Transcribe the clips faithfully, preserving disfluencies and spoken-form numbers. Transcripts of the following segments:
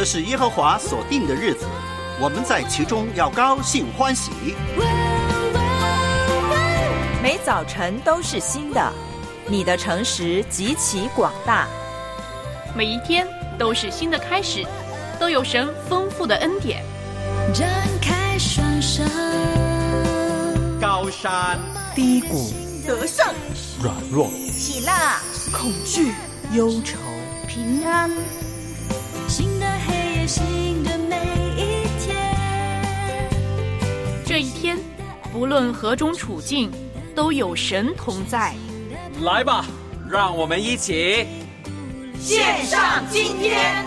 这是耶和华所定的日子，我们在其中要高兴欢喜。 每早晨都是新的，你的诚实极其广大。 每一天都是新的开始，都有神丰富的恩典。 张开双手， 高山低谷， 得胜软弱， 喜乐恐惧忧愁， 平安。 新的黑夜，新的每一天。 这一天，不论何种处境，都有神同在。 来吧，让我们一起献上今天。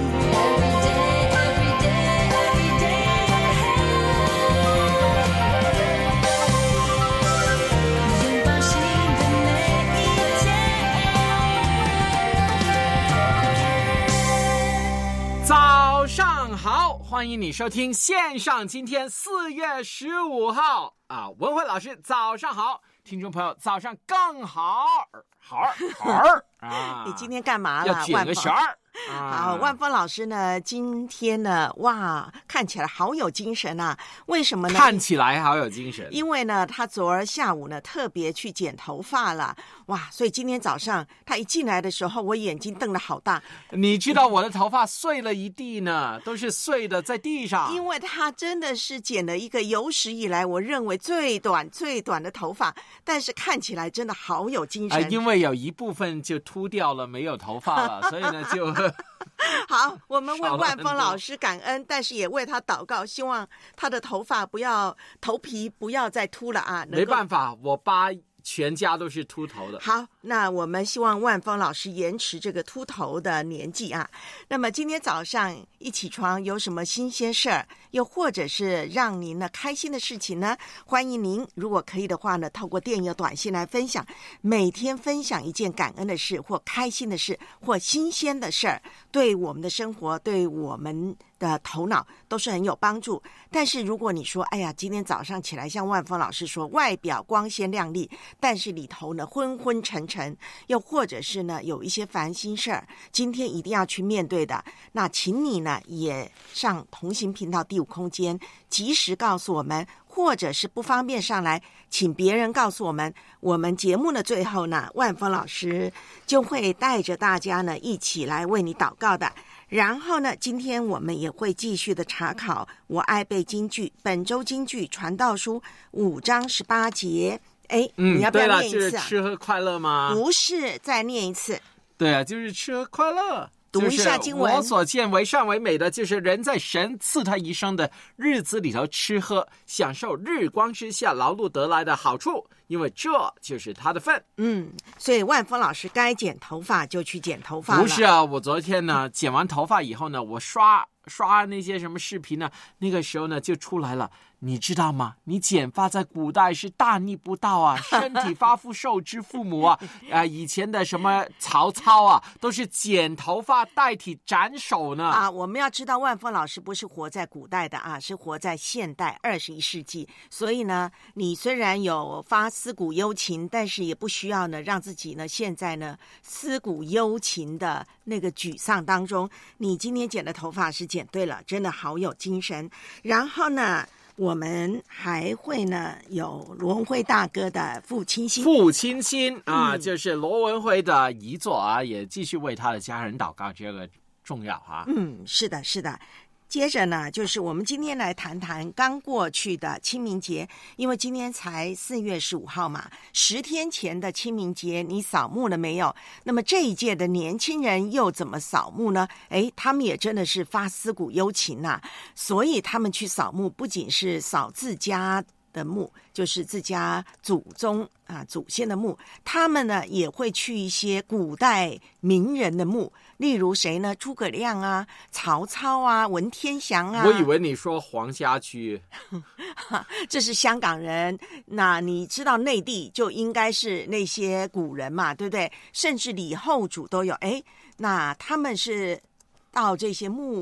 早上好，欢迎你收听线上今天四月十五号啊，文慧老师早上好，听众朋友早上更好，好好啊！ 你今天干嘛了？ 要卷个弦儿。 好，万峰老师呢，今天呢，哇，看起来好有精神啊！为什么呢？ 看起来好有精神， 因为呢，他昨儿下午呢，特别去剪头发了，哇！所以今天早上他一进来的时候，我眼睛瞪得好大。 你知道我的头发碎了一地呢，都是碎的在地上。 因为他真的是剪了一个有史以来我认为最短最短的头发，但是看起来真的好有精神。 呃、因为有一部分就秃掉了，没有头发了，所以呢就。 好，我们为万峰老师感恩，但是也为他祷告，希望他的头发不要头皮不要再秃了啊！ 没办法，我爸全家都是秃头的。 好，那我们希望万峰老师延迟这个秃头的年纪啊。那么今天早上一起床有什么新鲜事儿，又或者是让您呢开心的事情呢？欢迎您，如果可以的话呢，透过电邮短信来分享，每天分享一件感恩的事，或开心的事，或新鲜的事儿，对我们的生活，对我们的头脑都是很有帮助。但是如果你说，哎呀，今天早上起来像万峰老师说，外表光鲜亮丽，但是里头呢昏昏沉沉，又或者是呢有一些烦心事儿，今天一定要去面对的，那请你呢也上同行频道第五空间，及时告诉我们，或者是不方便上来，请别人告诉我们。我们节目的最后呢，万峰老师就会带着大家呢一起来为你祷告的。然后呢，今天我们也会继续的查考我爱背金句，本周金句传道书五章十八节。哎， 嗯， 你要不要念一次、啊？ 对了，就是吃喝快乐吗？ 不是，再念一次。 对啊，就是吃喝快乐。 读一下经文。 我所见为善为美的，就是人在神赐他一生的日子里头吃喝，享受日光之下劳碌得来的好处，因为这就是他的份。 嗯，所以万峰老师该剪头发就去剪头发了。 不是啊，我昨天呢剪完头发以后呢，我刷刷那些什么视频呢，那个时候呢就出来了。你知道吗？你剪发在古代是大逆不道啊！身体发肤受之父母啊！啊、呃，以前的什么曹操啊，都是剪头发代替斩首呢。 啊，我们要知道万峰老师不是活在古代的啊，是活在现代二十一世纪。所以呢，你虽然有发思古幽情，但是也不需要呢让自己呢现在呢思古幽情的那个沮丧当中。你今天剪的头发是剪对了，真的好有精神。然后呢，我们还会呢有罗文辉大哥的父亲心， 父亲心啊、 嗯， 就是罗文辉的遗作啊，也继续为他的家人祷告，这个重要啊。 嗯，是的，是的。接着呢，就是我们今天来谈谈刚过去的清明节，因为今天才四月十五号嘛，十天前的清明节你扫墓了没有？那么这一届的年轻人又怎么扫墓呢？诶，他们也真的是发思古幽情啊，所以他们去扫墓不仅是扫自家的墓，就是自家祖宗啊祖先的墓，他们呢也会去一些古代名人的墓，例如谁呢？诸葛亮啊、曹操啊、文天祥啊。 我以为你说黄家驹， 这是香港人。那你知道内地就应该是那些古人嘛，对不对？甚至李后主都有。哎，那他们是到这些墓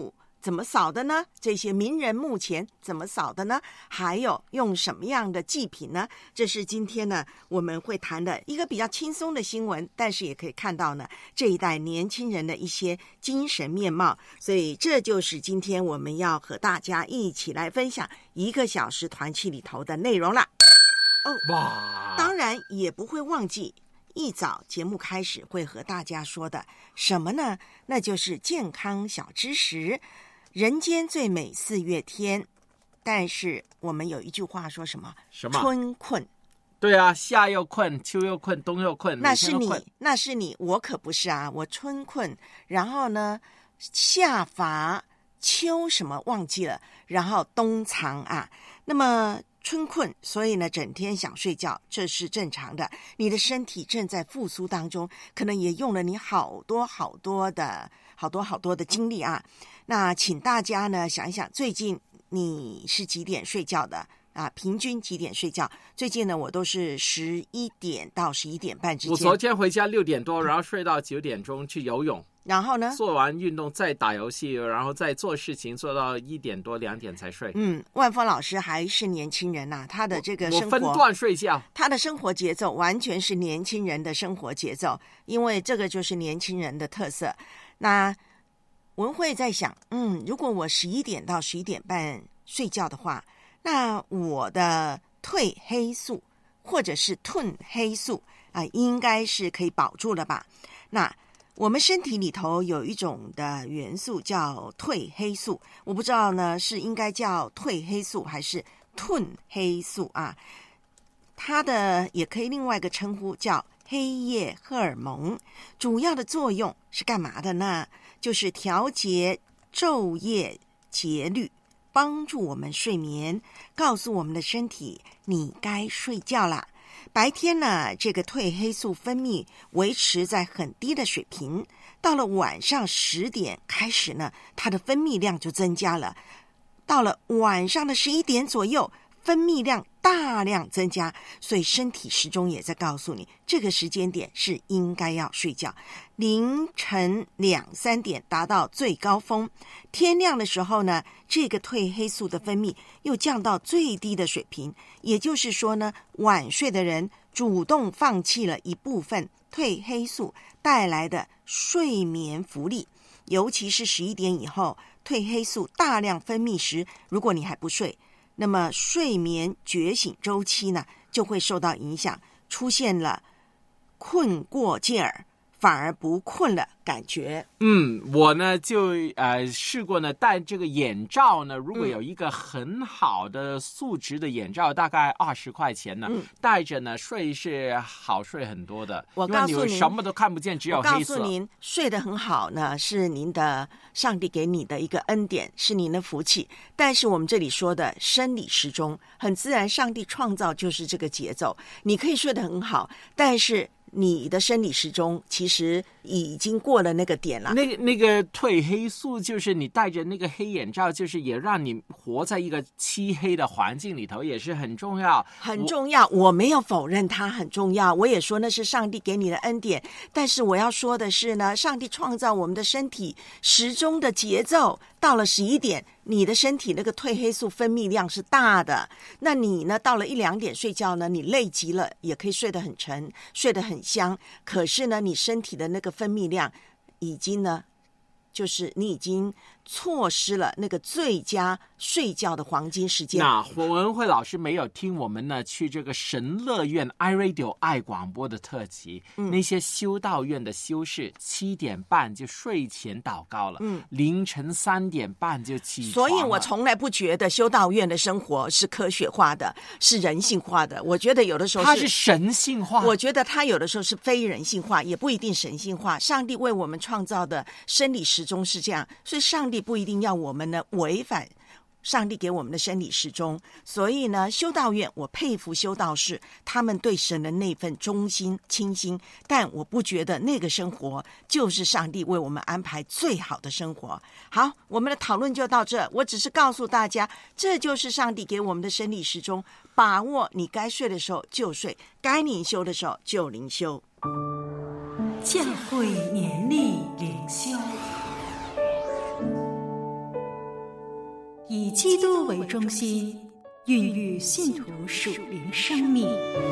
怎么扫的呢？这些名人墓前怎么扫的呢？还有用什么样的祭品呢？这是今天呢我们会谈的一个比较轻松的新闻，但是也可以看到呢这一代年轻人的一些精神面貌。所以这就是今天我们要和大家一起来分享一个小时团契里头的内容啦。哦， 哇， 当然也不会忘记一早节目开始会和大家说的什么呢？那就是健康小知识。人间最美四月天，但是我们有一句话说什么？ 什么？ 春困。 对啊，夏又困，秋又困，冬又困， 那是你每天都困， 那是你，我可不是啊！我春困，然后呢，夏乏，秋什么忘记了，然后冬藏啊。那么春困，所以呢，整天想睡觉，这是正常的。你的身体正在复苏当中，可能也用了你好多好多的好多好多的精力啊。那请大家呢想一想，最近你是几点睡觉的啊？平均几点睡觉？最近呢，我都是十一点到十一点半之间。 我昨天回家六点多，然后睡到九点钟去游泳， 然后呢？ 做完运动再打游戏，然后再做事情，做到一点多两点才睡。 嗯，万峰老师还是年轻人呐、啊，他的这个生活我分段睡觉， 他的生活节奏完全是年轻人的生活节奏，因为这个就是年轻人的特色。那文慧在想，嗯，如果我十一点到十一点半睡觉的话，那我的褪黑素或者是褪黑素啊、呃，应该是可以保住了吧？那我们身体里头有一种的元素叫褪黑素，我不知道呢是应该叫褪黑素还是褪黑素啊？它的也可以另外一个称呼叫黑夜荷尔蒙，主要的作用是干嘛的呢？就是调节昼夜节律，帮助我们睡眠，告诉我们的身体你该睡觉啦。白天呢，这个褪黑素分泌维持在很低的水平，到了晚上十点开始呢，它的分泌量就增加了，到了晚上的十一点左右，分泌量大量增加，所以身体时钟也在告诉你这个时间点是应该要睡觉。凌晨两三点达到最高峰，天亮的时候呢，这个褪黑素的分泌又降到最低的水平，也就是说呢，晚睡的人主动放弃了一部分褪黑素带来的睡眠福利，尤其是十一点以后，褪黑素大量分泌时，如果你还不睡，那么睡眠觉醒周期呢就会受到影响，出现了困过劲儿反而不困了感觉。 嗯，我呢就呃试过呢戴这个眼罩呢，如果有一个很好的素质的眼罩，嗯、大概二十块钱呢，嗯、戴着呢睡是好睡很多的。 我告诉您， 因为你什么都看不见，只有黑色。 我告诉您，睡得很好呢，是您的上帝给你的一个恩典，是您的福气。但是我们这里说的生理时钟，很自然，上帝创造就是这个节奏。你可以睡得很好，但是你的生理时钟其实已经过了那个点了。 那那个褪黑素就是你戴着那个黑眼罩，就是也让你活在一个漆黑的环境里头，也是很重要， 很重要。我, 我没有否认它很重要，我也说那是上帝给你的恩典。但是我要说的是呢，上帝创造我们的身体时钟的节奏，到了十一点，你的身体那个褪黑素分泌量是大的。那你呢，到了一两点睡觉呢，你累极了，也可以睡得很沉，睡得很香。可是呢，你身体的那个分泌量已经呢，就是你已经错失了那个最佳睡觉的黄金时间。 那火文慧老师没有听我们呢去这个神乐院 iRadio 爱广播的特辑，嗯、那些修道院的修士七点半就睡前祷告了，嗯、凌晨三点半就起床了。 所以我从来不觉得修道院的生活是科学化的，是人性化的。我觉得有的时候是它是神性化， 我觉得它有的时候是非人性化，也不一定神性化。上帝为我们创造的生理时钟是这样，所以上帝不一定要我们呢违反上帝给我们的生理时钟。所以呢，修道院我佩服修道士，他们对神的那份忠心倾心，但我不觉得那个生活就是上帝为我们安排最好的生活。好，我们的讨论就到这，我只是告诉大家，这就是上帝给我们的生理时钟，把握你该睡的时候就睡，该灵修的时候就灵修。 教会年历灵修， 基督为中心，孕育信徒属灵生命。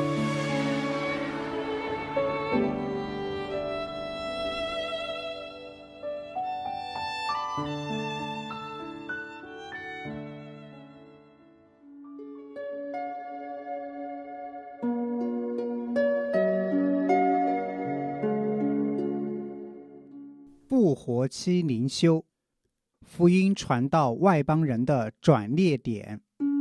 不活期灵修，福音传到外邦人的转捩点。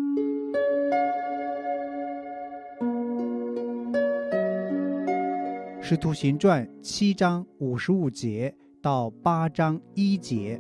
使徒行传七章五十五节到八章一节。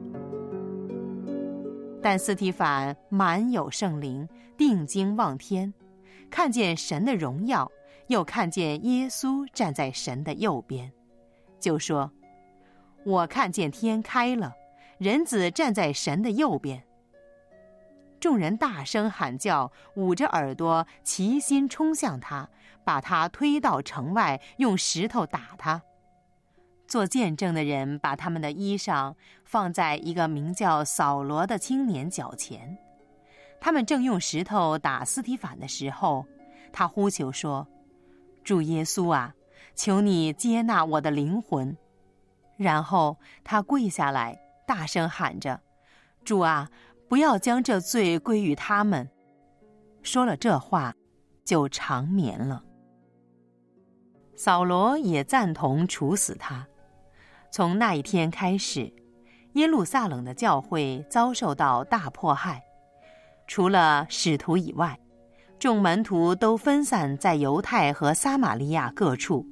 但司提反满有圣灵，定睛望天，看见神的荣耀，又看见耶稣站在神的右边，就说：我看见天开了，人子站在神的右边。众人大声喊叫，捂着耳朵，齐心冲向他，把他推到城外，用石头打他。做见证的人把他们的衣裳放在一个名叫扫罗的青年脚前。他们正用石头打司提反的时候，他呼求说：主耶稣啊，求你接纳我的灵魂。然后他跪下来，大声喊着：主啊，不要将这罪归于他们。说了这话，就长眠了。扫罗也赞同处死他。从那一天开始，耶路撒冷的教会遭受到大迫害，除了使徒以外，众门徒都分散在犹太和撒玛利亚各处。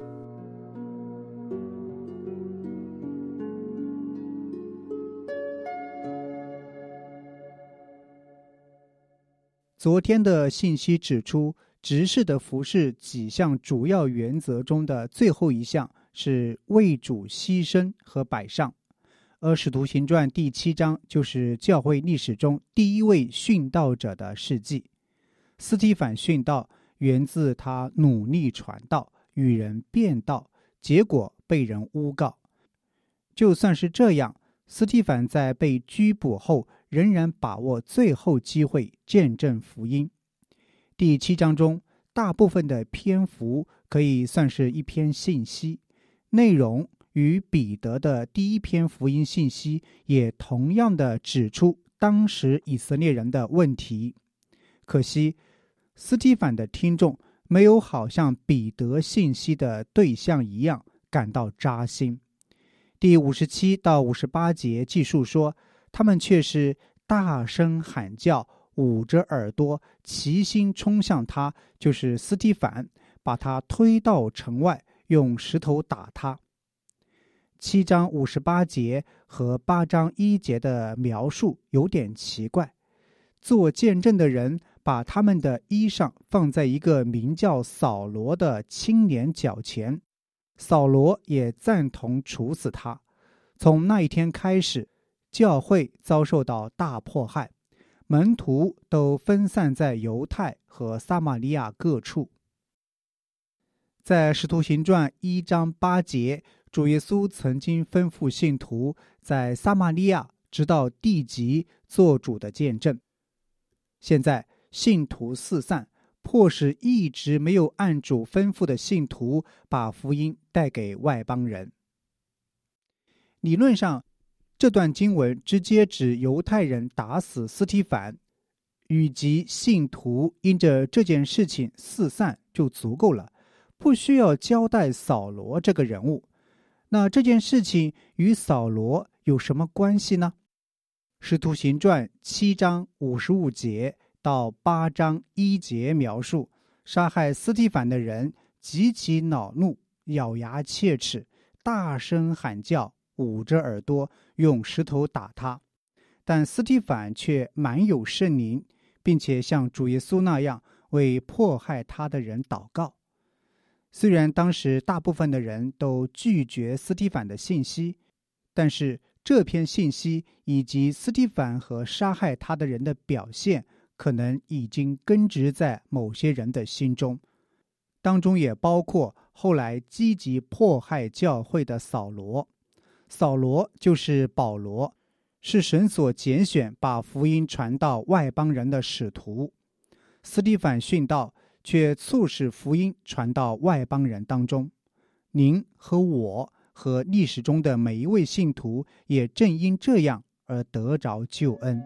昨天的信息指出，执事的服事几项主要原则中的最后一项是为主牺牲和摆上，而使徒行传第七章就是教会历史中第一位殉道者的事迹。司提反殉道源自他努力传道，与人辩道，结果被人诬告。就算是这样，司提反在被拘捕后仍然把握最后机会见证福音。第七章中大部分的篇幅可以算是一篇信息，内容与彼得的第一篇福音信息也同样的指出当时以色列人的问题。可惜司提反的听众没有好像彼得信息的对象一样感到扎心。第五十七到五十八节记述说，他们却是大声喊叫，捂着耳朵，齐心冲向他，就是司提反，把他推到城外，用石头打他。七章五十八节和八章一节的描述有点奇怪。做见证的人把他们的衣裳放在一个名叫扫罗的青年脚前，扫罗也赞同处死他。从那一天开始，教会遭受到大迫害，门徒都分散在犹太和撒玛利亚各处。在使徒行传一章八节，主耶稣曾经吩咐信徒在撒玛利亚直到地极做主的见证。现在信徒四散，迫使一直没有按主吩咐的信徒把福音带给外邦人。理论上，这段经文直接指犹太人打死司提反，以及信徒因着这件事情四散就足够了，不需要交代扫罗这个人物。那这件事情与扫罗有什么关系呢？使徒行传七章五十五节到八章一节描述，杀害司提反的人极其恼怒，咬牙切齿，大声喊叫，捂着耳朵，用石头打他。但司提反却满有圣灵，并且像主耶稣那样为迫害他的人祷告。虽然当时大部分的人都拒绝司提反的信息，但是这篇信息以及司提反和杀害他的人的表现，可能已经根植在某些人的心中，当中也包括后来积极迫害教会的扫罗。扫罗就是保罗， 是神所拣选把福音传到外邦人的使徒。司提反殉道，却促使福音传到外邦人当中。您和我和历史中的每一位信徒，也正因这样而得着救恩。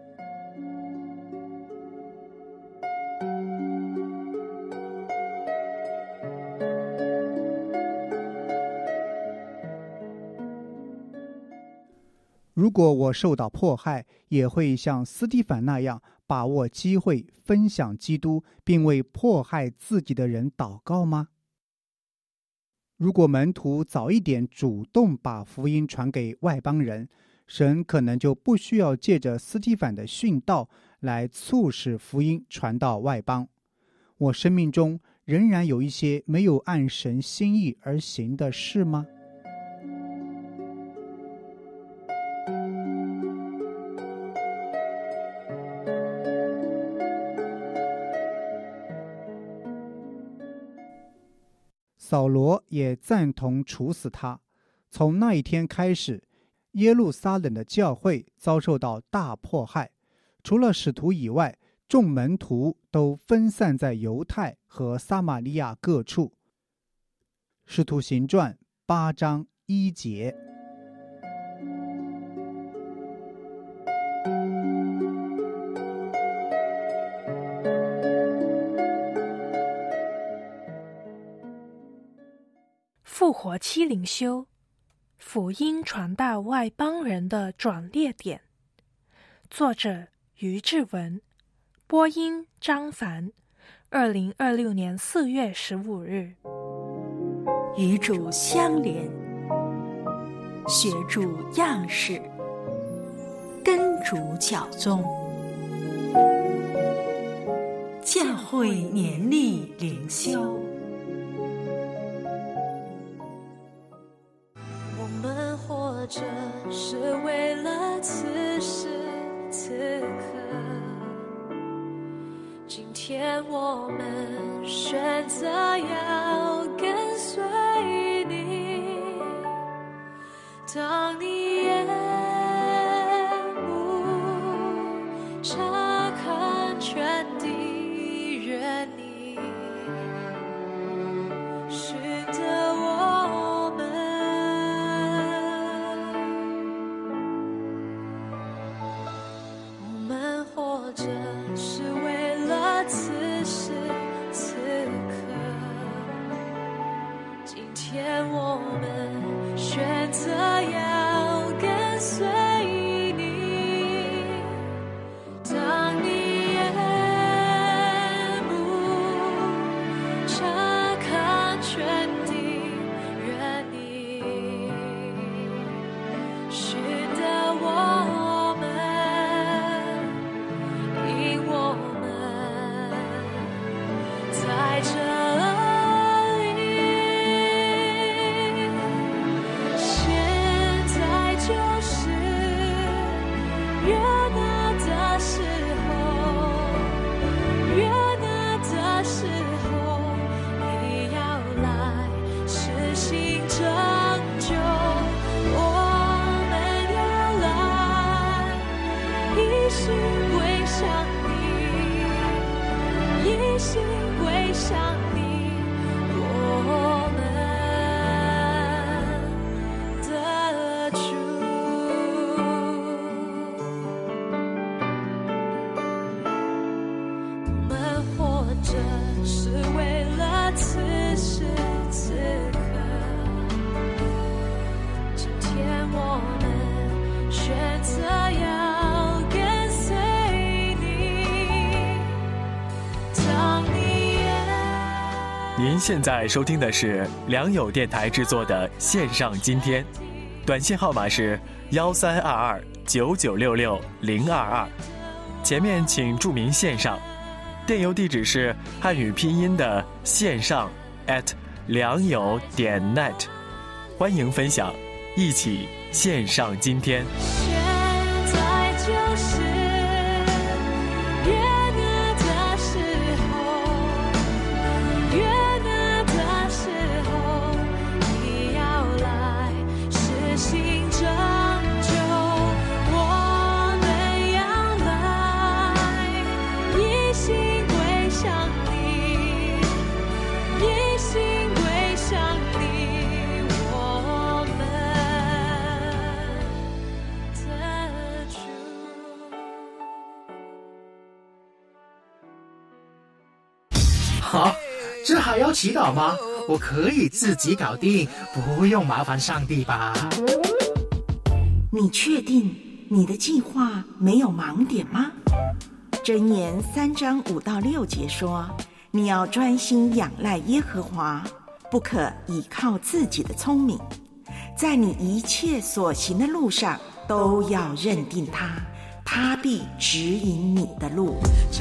如果我受到迫害，也会像司提反那样把握机会分享基督，并为迫害自己的人祷告吗？如果门徒早一点主动把福音传给外邦人，神可能就不需要借着司提反的殉道来促使福音传到外邦。我生命中仍然有一些没有按神心意而行的事吗？扫罗也赞同处死他。从那一天开始，耶路撒冷的教会遭受到大迫害，除了使徒以外，众门徒都分散在犹太和撒玛利亚各处。使徒行传八章一节。 复活期灵修，福音传到外邦人的转捩点。作者于志文，播音张凡。二零二六年四月十五日。 与主相连，学主样式，跟主脚踪。教会年历灵修。 活着是为了此时此刻，今天我们选择要跟随你。当你眼目察看全地，愿你使得我这是为了此时此刻，今天我们选择要跟随你。当你眼目察看全地，愿你使得我在这里，现在就是约拿的时候，约拿的时候，你要来实行拯救，我们要来一心归向你，一心归向你，我们的主。我们活着是为了此时此刻，今天我们选择要跟随你。当你您现在收听的是良友电台制作的线上今天，短信号码是幺三二二九九六六零二二，前面请注明线上，电邮地址是汉语拼音的线上 at 良友点 net， 欢迎分享，一起线上今天。 现在就是约拿的时候，约拿的时候，你要来实行拯救，我好，这还要祈祷吗？我可以自己搞定，不用麻烦上帝吧？ 你确定你的计划没有盲点吗？箴言三章五到六节说，你要专心仰赖耶和华，不可倚靠自己的聪明，在你一切所行的路上都要认定他，他必指引你的路。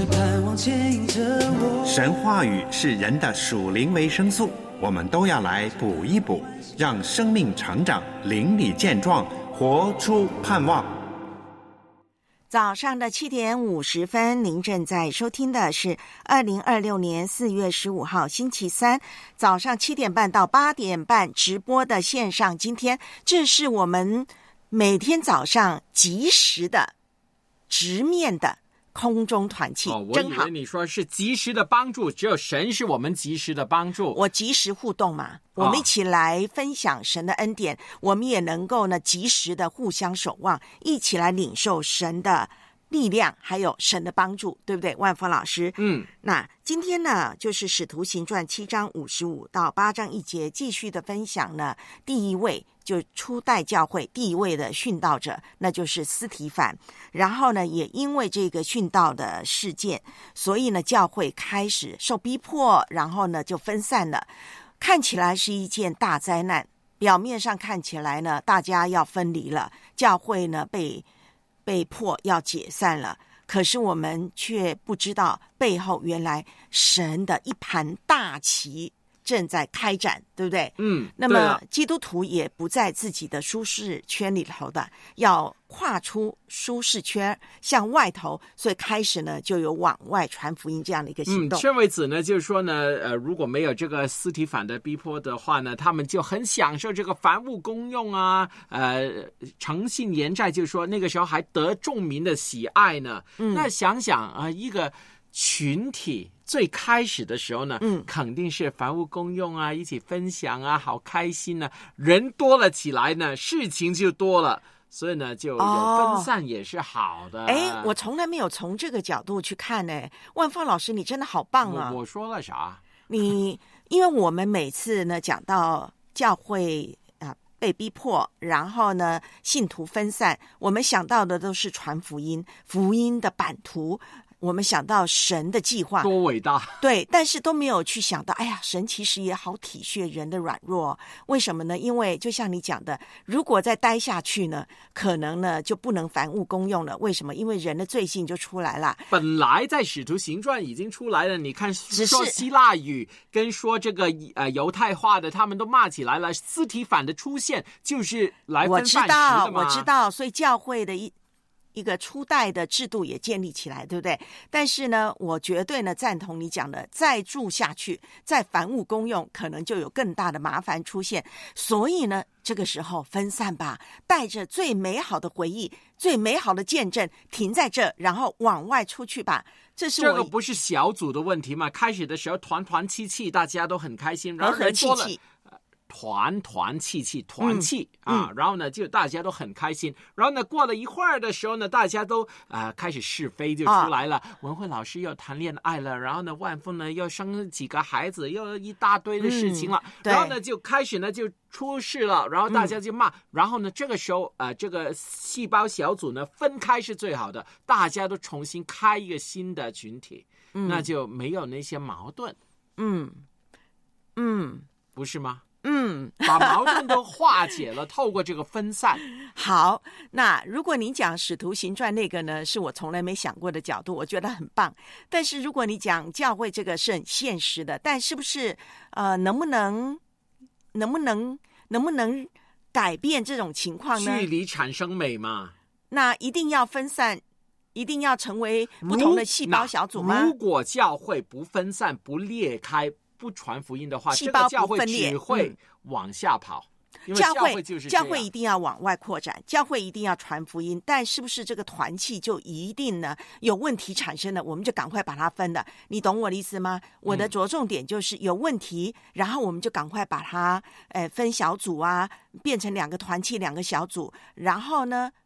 神话语是人的属灵维生素，我们都要来补一补，让生命成长，灵里健壮，活出盼望。 早上的七点五十分，您正在收听的是二零二六年四月十五号星期三早上七点半到八点半直播的线上。今天这是我们每天早上及时的直面的空中团契， 哦，我真好。 以为你说是及时的帮助，只有神是我们及时的帮助。 我及时互动嘛，我们一起来分享神的恩典，哦，我们也能够呢及时的互相守望，一起来领受神的力量，还有神的帮助，对不对，万峰老师？ 嗯， 那今天呢，就是使徒行传七章五十五到八章一节继续的分享呢。第一位就初代教会第一位的殉道者，那就是司提反。然后呢，也因为这个殉道的事件，所以呢，教会开始受逼迫，然后呢就分散了。看起来是一件大灾难，表面上看起来呢，大家要分离了，教会呢被被迫要解散了。可是我们却不知道背后原来神的一盘大棋正在开展，对不对？ 嗯， 那么基督徒也不在自己的舒适圈里头的，要跨出舒适圈向外头，所以开始呢就有往外传福音这样的一个行动。 嗯，这位子呢就是说呢，呃，如果没有这个司提反的逼迫的话呢，他们就很享受这个凡物公用啊，呃，诚信言债，就是说那个时候还得众民的喜爱呢。嗯，那想想啊、呃，一个群体最开始的时候呢，嗯，肯定是凡物公用啊，一起分享啊，好开心啊，人多了起来呢，事情就多了。所以呢，就有分散也是好的。 哎、哦，我从来没有从这个角度去看呢。万芳老师，你真的好棒啊！ 我, 我说了啥？ 你因为我们每次呢讲到教会啊、呃、被逼迫，然后呢信徒分散，我们想到的都是传福音，福音的版图。我们想到神的计划多伟大， 对，但是都没有去想到，哎呀，神其实也好体恤人的软弱。为什么呢？因为就像你讲的，如果再待下去呢，可能呢就不能凡物公用了。为什么？因为人的罪性就出来了。 本来在使徒行传已经出来了，你看说希腊语跟说这个呃犹太话的，他们都骂起来了。司提反的出现就是来分饭食的嘛。 我知道，我知道，所以教会的一。一个初代的制度也建立起来，对不对？但是呢，我绝对呢赞同你讲的，再住下去，再凡物公用，可能就有更大的麻烦出现。所以呢，这个时候分散吧，带着最美好的回忆、最美好的见证，停在这，然后往外出去吧。这是我这个不是小组的问题嘛？开始的时候团团气气，大家都很开心，然后和和气气。 团团气气团气、嗯、啊、嗯，然后呢就大家都很开心，然后呢过了一会儿的时候呢，大家都啊、呃、开始是非就出来了、啊、文慧老师又谈恋爱了，然后呢万峰呢又生几个孩子，又一大堆的事情了、嗯、然后呢就开始呢就出事了，然后大家就骂、嗯、然后呢这个时候呃这个细胞小组呢分开是最好的，大家都重新开一个新的群体、嗯、那就没有那些矛盾。 嗯嗯， 不是吗？ 嗯， 把矛盾都化解了，透过这个分散。 好，那如果你讲使徒行传那个呢，是我从来没想过的角度，我觉得很棒。但是如果你讲教会这个是很现实的，但是不是呃，能不能能不能能不能改变这种情况呢？ 距离产生美嘛。 那一定要分散，一定要成为不同的细胞小组吗？ 如果教会不分散、不裂开、不传福音的话，这个教会只会往下跑。因为教会就是教会一定要往外扩展，教会一定要传福音，但是不是这个团契就一定呢有问题产生了，我们就赶快把它分了？你懂我的意思吗？我的着重点就是有问题，嗯、然后我们就赶快把它呃分小组啊，变成两个团契、两个小组，然后呢，哎，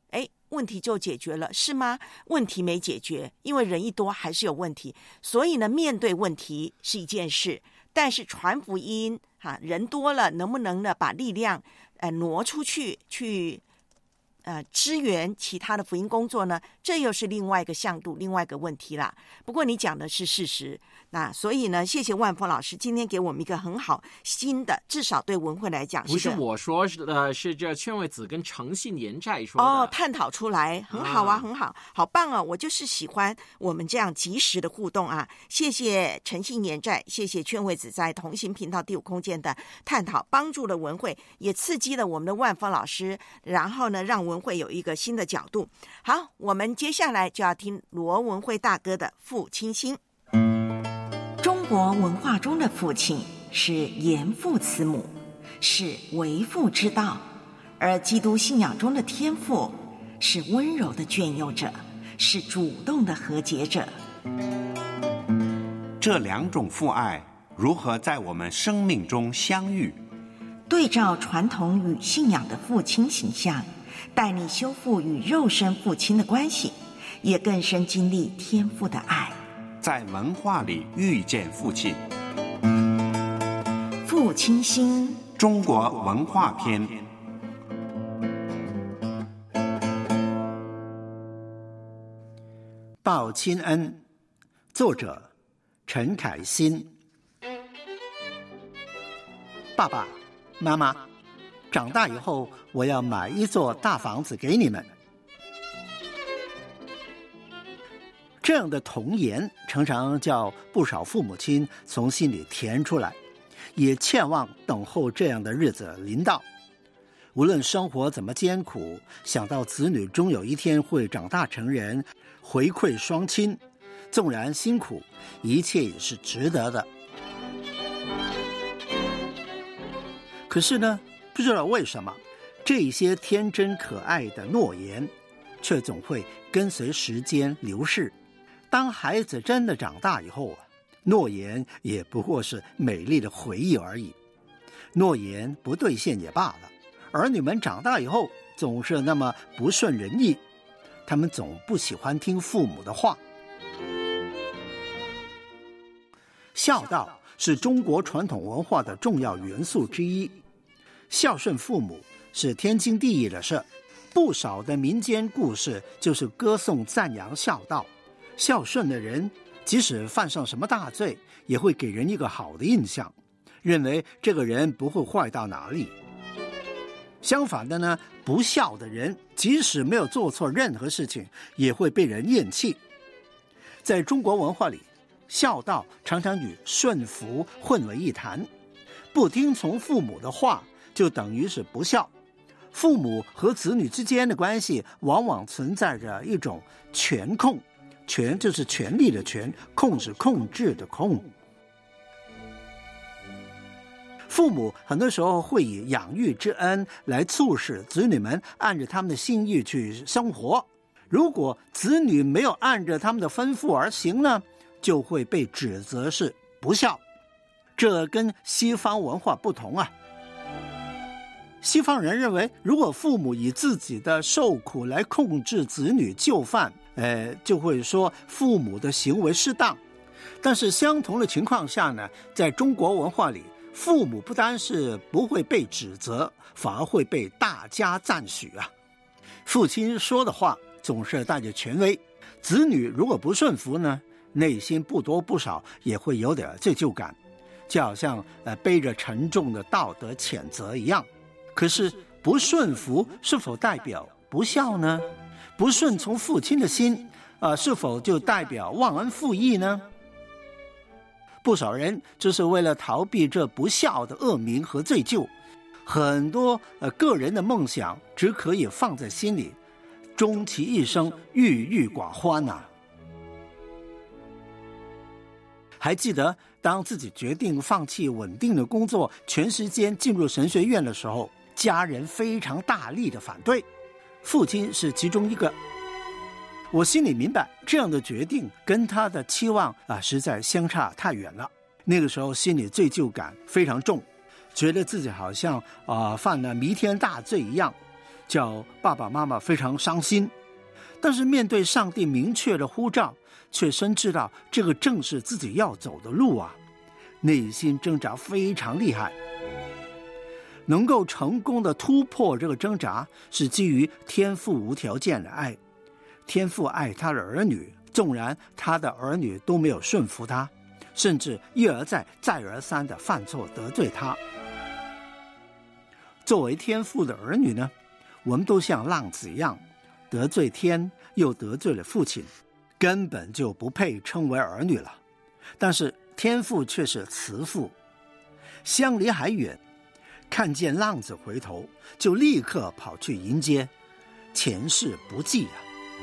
问题就解决了，是吗？问题没解决，因为人一多还是有问题。所以呢，面对问题是一件事，但是传福音啊，人多了，能不能呢把力量呃挪出去去呃支援其他的福音工作呢？这又是另外一个向度，另外一个问题啦。不过你讲的是事实。那所以呢，谢谢万峰老师今天给我们一个很好新的，至少对文慧来讲不是我说的，是这劝慰子跟诚信言债说的哦，探讨出来，很好啊， 啊很好，好棒哦！我就是喜欢我们这样及时的互动啊！谢谢诚信言债，谢谢劝慰子在同行频道第五空间的探讨，帮助了文慧，也刺激了我们的万峰老师，然后呢，让文慧有一个新的角度。好，我们接下来就要听罗文慧大哥的《父亲心》。 中国文化中的父亲是严父慈母，是为父之道，而基督信仰中的天父是温柔的眷佑者，是主动的和解者。 这两种父爱如何在我们生命中相遇？ 对照传统与信仰的父亲形象，带你修复与肉身父亲的关系，也更深经历天父的爱。 在文化里遇见父亲， 父亲心， 中国文化篇。 报亲恩，作者陈凯欣。爸爸妈妈，长大以后我要买一座大房子给你们。这样的童言常常叫不少父母亲从心里填出来，也切望等候这样的日子临到。无论生活怎么艰苦，想到子女终有一天会长大成人，回馈双亲，纵然辛苦，一切也是值得的。可是呢，不知道为什么，这些天真可爱的诺言，却总会跟随时间流逝。当孩子真的长大以后啊，诺言也不过是美丽的回忆而已。诺言不兑现也罢了，儿女们长大以后总是那么不顺人意，他们总不喜欢听父母的话。孝道是中国传统文化的重要元素之一，孝顺父母是天经地义的事。不少的民间故事就是歌颂赞扬孝道。孝顺的人即使犯上什么大罪，也会给人一个好的印象，认为这个人不会坏到哪里。相反的呢，不孝的人即使没有做错任何事情，也会被人厌弃。在中国文化里，孝道常常与顺服混为一谈，不听从父母的话就等于是不孝。父母和子女之间的关系往往存在着一种权控，权就是权力的权，控制控制的控。父母很多时候会以养育之恩来促使子女们按着他们的心意去生活，如果子女没有按着他们的吩咐而行呢，就会被指责是不孝。这跟西方文化不同啊。西方人认为，如果父母以自己的受苦来控制子女就范，呃，就会说父母的行为适当。但是相同的情况下呢，在中国文化里，父母不单是不会被指责，反而会被大加赞许啊。父亲说的话总是带着权威，子女如果不顺服呢，内心不多不少也会有点罪疚感，就好像呃背着沉重的道德谴责一样。可是不顺服是否代表不孝呢？不顺从父亲的心，呃，是否就代表忘恩负义呢？不少人就是为了逃避这不孝的恶名和罪疚，很多呃个人的梦想只可以放在心里，终其一生郁郁寡欢呐、啊。还记得当自己决定放弃稳定的工作，全时间进入神学院的时候，家人非常大力的反对，父亲是其中一个。我心里明白，这样的决定跟他的期望啊，实在相差太远了。那个时候心里罪疚感非常重，觉得自己好像啊犯了弥天大罪一样，叫爸爸妈妈非常伤心。 但是面对上帝明确的呼召，却深知道这个正是自己要走的路啊，内心挣扎非常厉害。能够成功的突破这个挣扎，是基于天父无条件的爱。天父爱他的儿女，纵然他的儿女都没有顺服他，甚至一而再再而三的犯错得罪他。作为天父的儿女呢，我们都像浪子一样，得罪天又得罪了父亲，根本就不配称为儿女了。但是天父却是慈父，相离还远，看见浪子回头，就立刻跑去迎接，前事不计啊。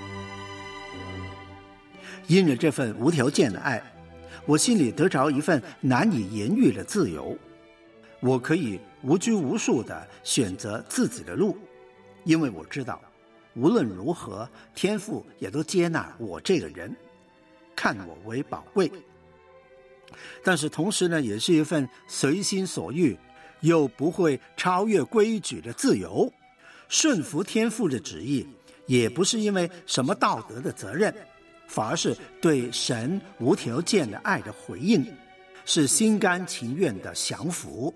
因着这份无条件的爱，我心里得着一份难以言喻的自由。我可以无拘无束地选择自己的路，因为我知道无论如何，天父也都接纳我这个人，看我为宝贵。但是同时呢，也是一份随心所欲又不会超越规矩的自由。顺服天父的旨意，也不是因为什么道德的责任，反而是对神无条件的爱的回应，是心甘情愿的降服。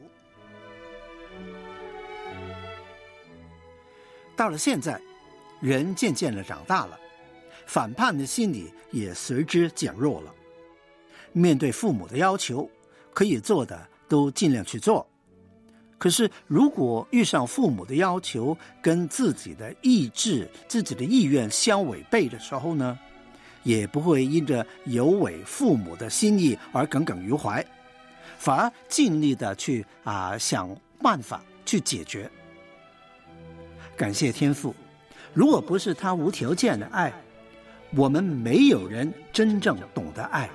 到了现在，人渐渐的长大了，反叛的心理也随之减弱了。面对父母的要求，可以做的都尽量去做。可是如果遇上父母的要求跟自己的意志、自己的意愿相违背的时候呢，也不会因着有违父母的心意而耿耿于怀，反而尽力的去啊想办法去解决。感谢天父，如果不是他无条件的爱，我们没有人真正懂得爱。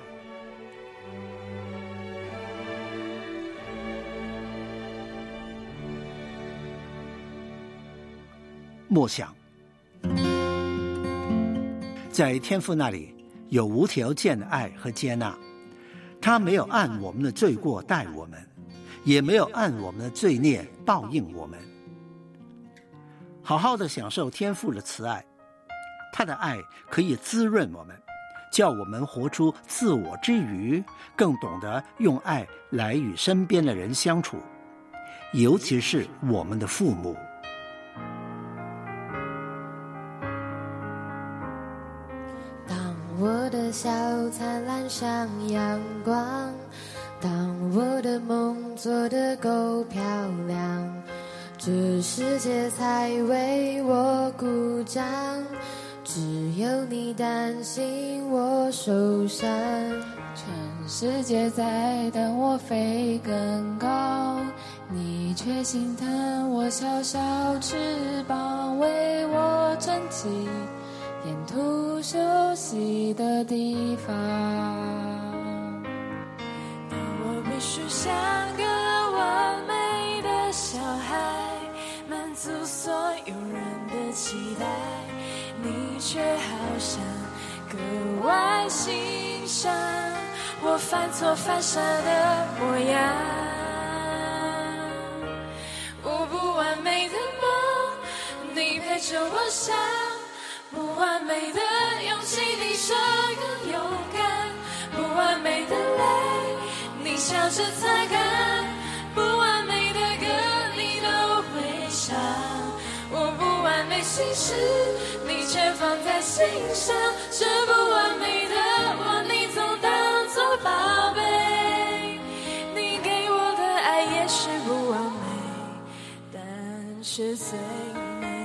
默想，在天父那里有无条件的爱和接纳，他没有按我们的罪过待我们，也没有按我们的罪孽报应我们。好好的享受天父的慈爱，他的爱可以滋润我们，叫我们活出自我之余，更懂得用爱来与身边的人相处，尤其是我们的父母。 当我的笑灿烂像阳光，当我的梦做得够漂亮，这世界才为我鼓掌，只有你担心我受伤。全世界在等我飞更高，你却心疼我小小翅膀，为我撑起沿途休息的地方。当我必须像个完美的小孩，满足所有人的期待，你却好像格外欣赏我犯错犯傻的模样。我不完美的梦，你陪着我想，不完美的勇气，你说更勇敢，不完美的泪，你笑着擦干，不完美的歌你都会唱，我不完美心事你却放在心上，这不完美的我你总当作宝贝，你给我的爱也是不完美，但是最美。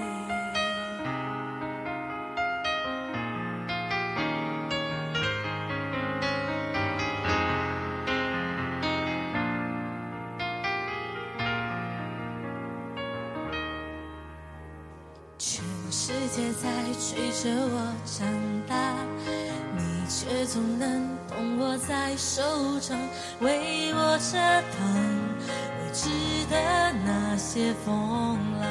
世界在追着我长大，你却总能懂我在手中，为我折腾未知的那些风浪。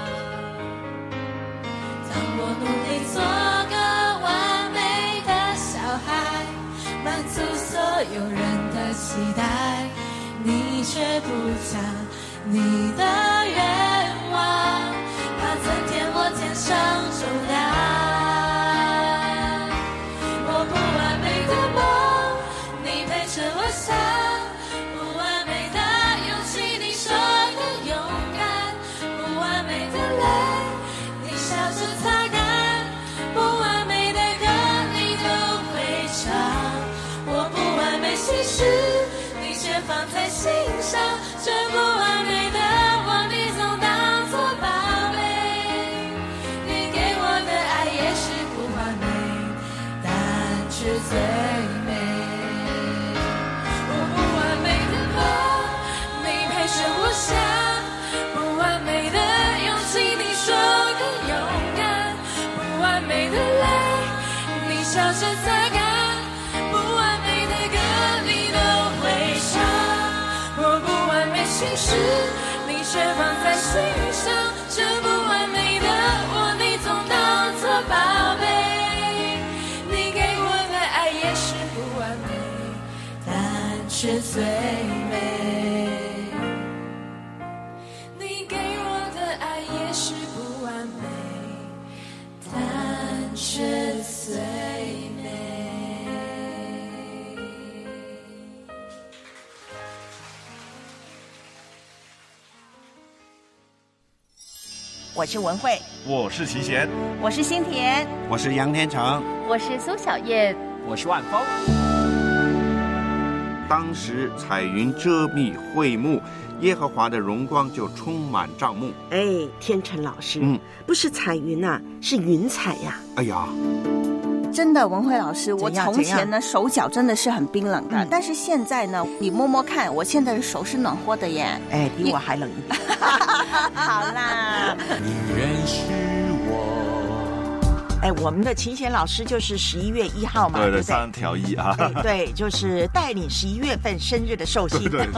当我努力做个完美的小孩，满足所有人的期待，你却不讲你的愿望，怕增添我肩上重量。 是最美。我不完美的梦，你陪着我想，不完美的勇气，你说更勇敢，不完美的泪，你笑着擦干，不完美的歌，你都会唱。我不完美心事，你却放在心上，这不完美的我，你总当作宝贝。你给我的爱也是不完美，但却最美。你给我的爱也是不完美，但却最美。 我是文慧， 我是齐贤， 我是新田， 我是杨天成， 我是苏小燕， 我是万峰。 当时彩云遮密会幕，耶和华的荣光就充满帐幕。 哎，天成老师， 嗯， 不是彩云啊，是云彩呀、 啊。哎呀， 真的，文慧老师，我从前呢手脚真的是很冰冷的， 嗯、 但是现在呢，你摸摸看，我现在的手是暖和的耶。 哎，比我还冷一点。 好啦， 你认识我。 哎，我们的秦贤老师就是十一月一号嘛，对对， 三条一啊， 对对，就是带领十一月份生日的寿星。 对对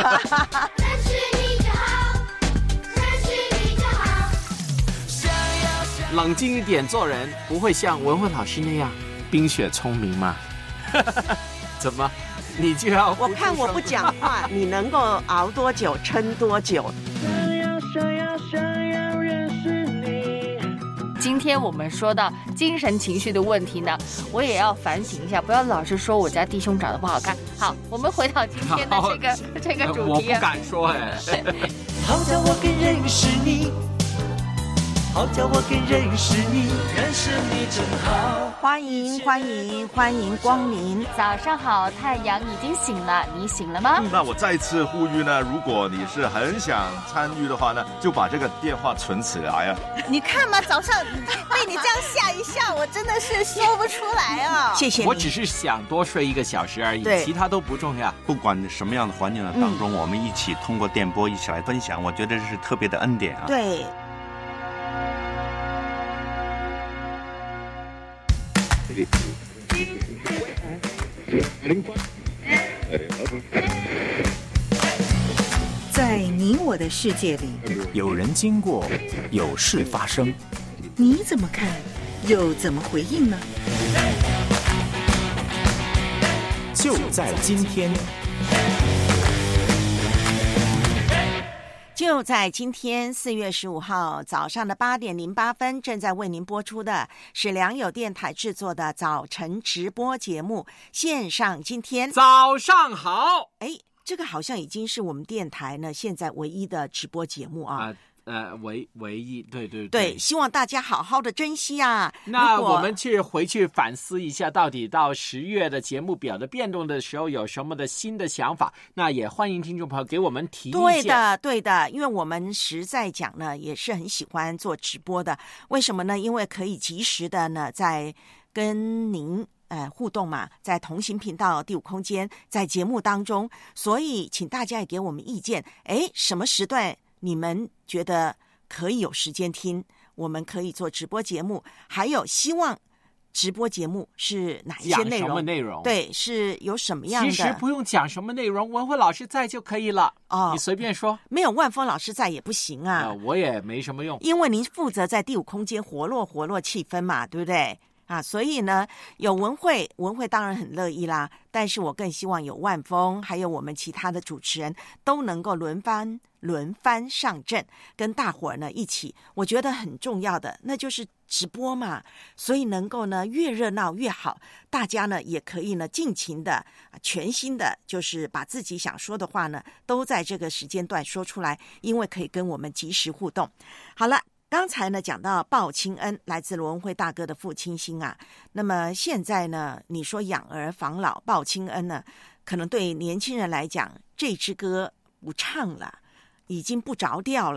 冷静一点做人，不会像文慧老师那样冰雪聪明吗？怎么，你就要？ 我看我不讲话，你能够熬多久，撑多久？ 想要想要想要认识你。 今天我们说到精神情绪的问题呢，我也要反省一下，不要老是说我家弟兄长得不好看。好，我们回到今天的这个这个主题、啊。 我不敢说哎。 好叫我更认识你。好叫我更认识你，认识你真好。 欢迎欢迎欢迎光临， 早上好，太阳已经醒了，你醒了吗？ 嗯、那我再次呼吁呢，如果你是很想参与的话呢，就把这个电话存起来啊。 你看嘛，早上被你这样吓一吓，我真的是说不出来啊。 谢谢你， 我只是想多睡一个小时而已，其他都不重要。 不管什么样的环境当中、嗯，我们一起通过电波一起来分享，我觉得这是特别的恩典啊。 对。 在你我的世界里， 有人经过，有事发生， 你怎么看，又怎么回应呢？ 就在今天。 就在今天四月十五号早上的八点零八分，正在为您播出的是良友电台制作的早晨直播节目线上今天。 早上好， 哎，这个好像已经是我们电台呢现在唯一的直播节目啊。 啊呃，唯唯一，对对对, 对，希望大家好好的珍惜啊。 那我们去回去反思一下，到底到十月的节目表的变动的时候有什么的新的想法？那也欢迎听众朋友给我们提意见。 对的，对的，因为我们实在讲呢，也是很喜欢做直播的。为什么呢？因为可以及时的呢，在跟您。呃，互动嘛，在同行频道第五空间，在节目当中，所以请大家也给我们意见。哎，什么时段你们觉得可以有时间听？我们可以做直播节目，还有希望直播节目是哪一些内容？ 讲什么内容？ 对，是有什么样的？ 其实不用讲什么内容，文慧老师在就可以了。哦，你随便说， 没有万峰老师在也不行啊。 呃、我也没什么用， 因为您负责在第五空间活络活络气氛嘛，对不对？啊，所以呢，有文慧，文慧当然很乐意啦。但是我更希望有万峰，还有我们其他的主持人都能够轮番轮番上阵，跟大伙儿呢一起。我觉得很重要的，那就是直播嘛。所以能够呢越热闹越好，大家呢也可以呢尽情的、全心的，就是把自己想说的话呢，都在这个时间段说出来，因为可以跟我们及时互动。好了。刚才呢讲到鲍清恩，来自罗文慧大哥的父亲心啊。那么现在呢，你说养儿防老，鲍清恩呢，可能对年轻人来讲，这支歌不唱了，已经不着调了。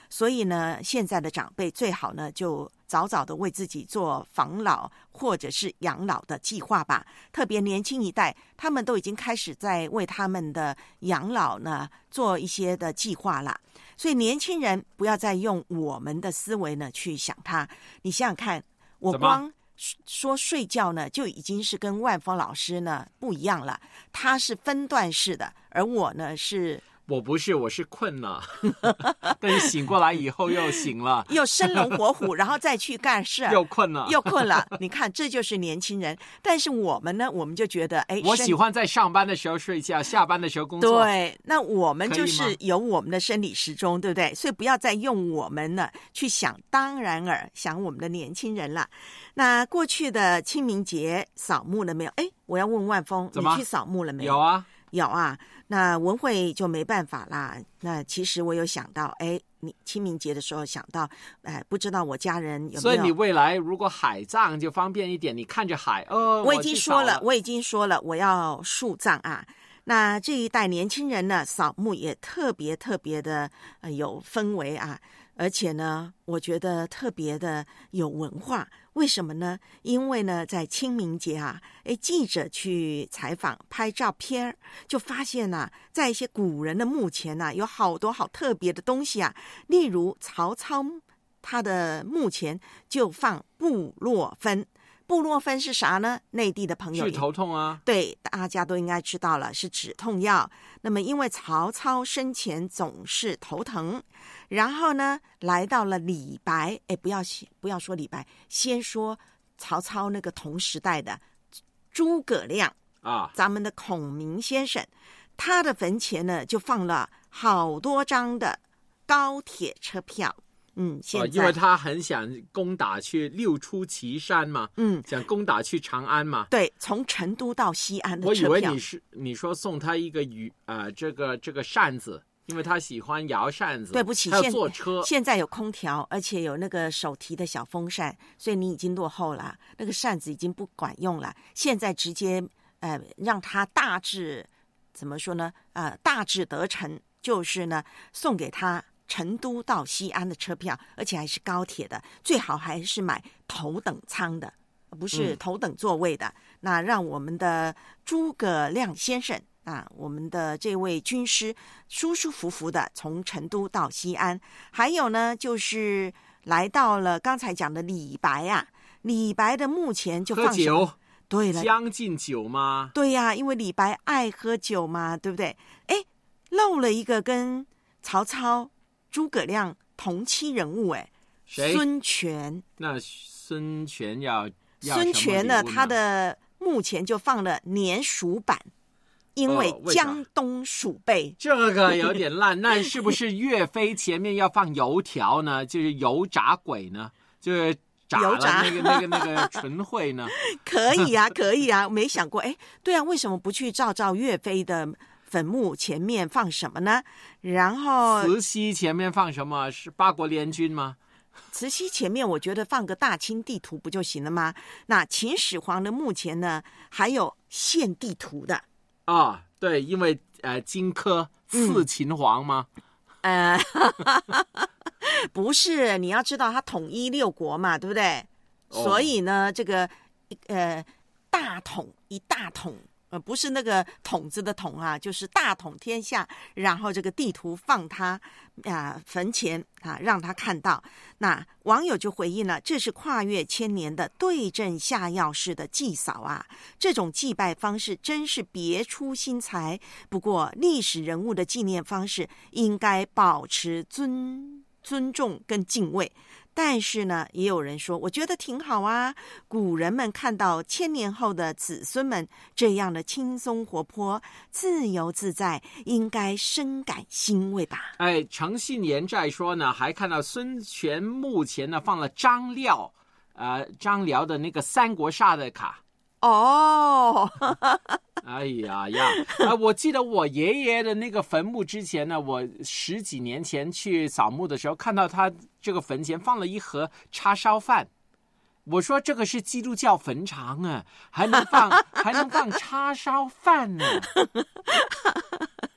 所以呢，现在的长辈最好呢就早早的为自己做防老或者是养老的计划吧。特别年轻一代，他们都已经开始在为他们的养老呢做一些的计划了。所以年轻人不要再用我们的思维呢去想他。你想想看，我光说睡觉呢就已经是跟万峰老师呢不一样了，他是分段式的，而我呢是我不是，我是困了，但是醒过来以后又醒了， 又生龙活虎，然后再去干事， 又困了， 又困了。你看，这就是年轻人。但是我们呢，我们就觉得，哎， 我喜欢在上班的时候睡觉，下班的时候工作。 对，那我们就是有我们的生理时钟，对不对？所以不要再用我们呢去想当然尔，想我们的年轻人了。那过去的清明节扫墓了没有？哎，我要问万峰，你去扫墓了没有？ 有啊。 有啊，那文慧就没办法啦。那其实我有想到，哎，你清明节的时候想到，哎，不知道我家人有没有。 所以你未来如果海葬就方便一点，你看着海，哦， 我已经说了， 我已经说了，我要树葬啊。那这一代年轻人呢，扫墓也特别特别的、呃、有氛围啊。而且呢，我觉得特别的有文化。为什么呢？因为呢，在清明节啊，哎，记者去采访拍照片，就发现啊，在一些古人的墓前啊，有好多好特别的东西啊。例如曹操他的墓前就放布洛芬。布洛芬是啥呢？内地的朋友治头痛啊， 对，大家都应该知道了，是止痛药。那么因为曹操生前总是头疼，然后呢来到了李白，哎，不要不要说李白，先说曹操那个同时代的诸葛亮啊， 咱们的孔明先生，他的坟前呢就放了好多张的高铁车票。嗯，现在、 哦、因为他很想攻打去六出祁山嘛， 嗯， 想攻打去长安嘛。 对，从成都到西安的车票。 我以为你是你说送他一个鱼啊、呃，这个这个扇子，因为他喜欢摇扇子。 对不起， 还有坐车。 现在有空调，而且有那个手提的小风扇，所以你已经落后了，那个扇子已经不管用了。现在直接呃让他大致怎么说呢？呃，大致得逞，就是呢送给他成都到西安的车票，而且还是高铁的，最好还是买头等舱的，不是头等座位的。嗯、那让我们的诸葛亮先生啊，我们的这位军师舒舒服服的从成都到西安。还有呢，就是来到了刚才讲的李白啊，李白的墓前就放喝酒。 对了， 将进酒吗？ 对呀、啊，因为李白爱喝酒嘛，对不对？哎，漏了一个跟曹操、诸葛亮同期人物，哎，孙权。 那孙权要孙权呢？他的墓前就放了年鼠板，因为江东鼠辈。 哦、这个有点烂，那是不是岳飞前面要放油条呢？就是油炸鬼呢？就是炸了那个那个那个纯惠呢？ 可以啊，可以啊，没想过，哎，对啊，为什么不去照照岳飞的坟墓前面放什么呢？然后慈禧前面放什么？是八国联军吗？ 慈禧前面我觉得放个大清地图不就行了吗？那秦始皇的墓前呢，还有献地图的啊、哦，对，因为呃荆轲刺秦皇吗？ 嗯、呃，不是，你要知道他统一六国嘛，对不对？哦、所以呢，这个呃大统一大统。呃，不是那个统子的统啊，就是大统天下，然后这个地图放他啊、呃、坟前啊，让他看到。那网友就回应了，这是跨越千年的对症下药式的祭扫啊，这种祭拜方式真是别出心裁。不过历史人物的纪念方式应该保持尊尊重跟敬畏。但是呢，也有人说，我觉得挺好啊。古人们看到千年后的子孙们这样的轻松活泼、自由自在，应该深感欣慰吧？ 哎，诚信言债说呢，还看到孙权墓前呢放了张辽，呃，张辽的那个三国杀的卡。 哦， 哎呀呀！啊，我记得我爷爷的那个坟墓之前呢，我十几年前去扫墓的时候，看到他这个坟前放了一盒叉烧饭。我说这个是基督教坟场啊，还能放还能放叉烧饭呢。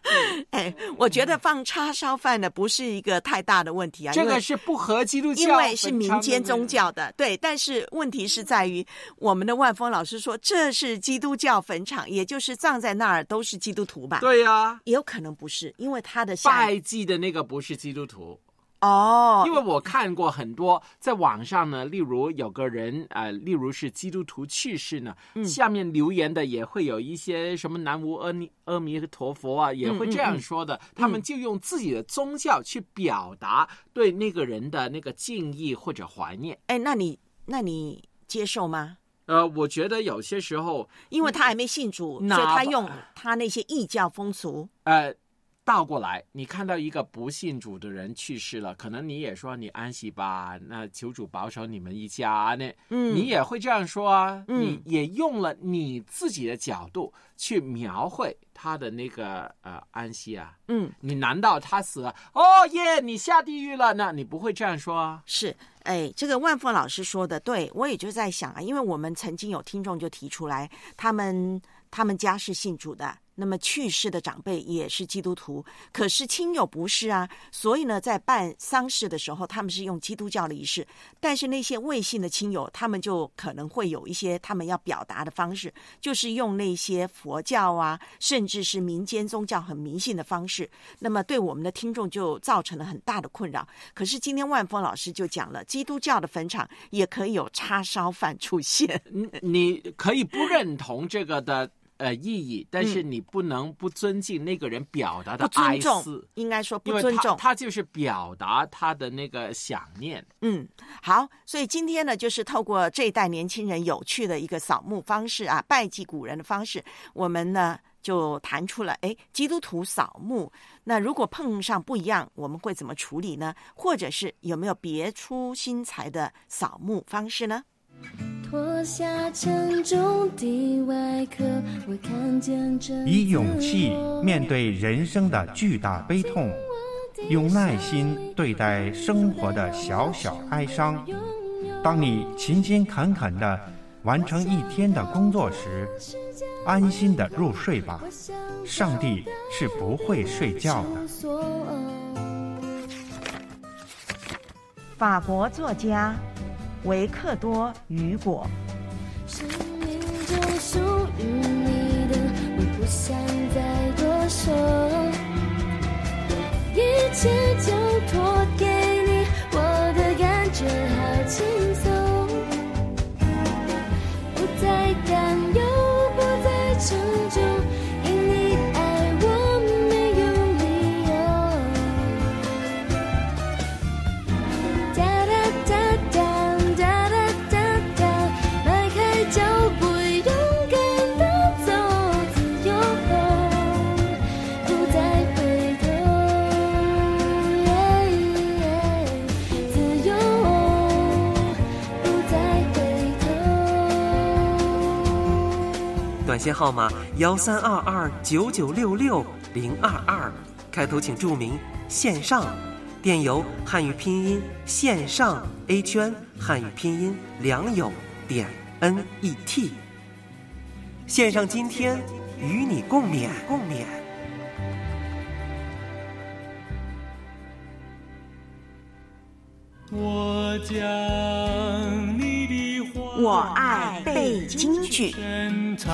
哎，我觉得放叉烧饭呢不是一个太大的问题啊， 这个是不合基督教， 因为是民间宗教的，对。但是问题是在于，我们的万峰老师说这是基督教坟场，也就是葬在那儿都是基督徒吧？ 对呀、啊， 也有可能不是，因为他的拜祭的那个不是基督徒。 哦， 因为我看过很多在网上呢，例如有个人呃，例如是基督徒去世呢，嗯、下面留言的也会有一些什么南无阿弥阿弥陀佛啊，也会这样说的、嗯嗯嗯。他们就用自己的宗教去表达对那个人的那个敬意或者怀念。 哎，那你那你接受吗？ 呃，我觉得有些时候， 因为他还没信主，所以他用他那些异教风俗。 呃。倒过来，你看到一个不信主的人去世了，可能你也说你安息吧，那求主保守你们一家呢，嗯，你也会这样说啊，嗯，你也用了你自己的角度去描绘他的那个呃安息啊，嗯，你难道他死了？哦耶，你下地狱了？那你不会这样说啊？ 是，哎，这个万凤老师说的对，我也就在想啊，因为我们曾经有听众就提出来，他们他们家是信主的。那么去世的长辈也是基督徒，可是亲友不是啊，所以呢，在办丧事的时候，他们是用基督教的仪式，但是那些未信的亲友，他们就可能会有一些他们要表达的方式，就是用那些佛教啊，甚至是民间宗教很迷信的方式，那么对我们的听众就造成了很大的困扰。可是今天万峰老师就讲了，基督教的坟场也可以有叉烧饭出现， 你可以不认同这个的。呃，意义，但是你不能不尊敬那个人表达的哀思， 应该说不尊重， 他就是表达他的那个想念。 嗯，好，所以今天呢，就是透过这一代年轻人有趣的一个扫墓方式啊，拜祭古人的方式，我们呢就谈出了，哎，基督徒扫墓，那如果碰上不一样，我们会怎么处理呢？或者是有没有别出心裁的扫墓方式呢？ 脱下沉重的外壳，我看见这以勇气面对人生的巨大悲痛，用耐心对待生活的小小哀伤。当你勤勤恳恳地完成一天的工作时，安心地入睡吧，上帝是不会睡觉的。 法国作家维克多·雨果。 生命中属于你的，我不想再多说，一切就托给你，我的感觉好轻松，不再担忧，不再沉重，因你爱我没有理由。哒哒哒哒。 短信号码幺三二二九九六六零二二，开头请注明线上，电邮汉语拼音线上 A 圈汉语拼音良友点 N E T。线上今天与你共勉共勉。 我将你的话， 我爱背京剧， 深藏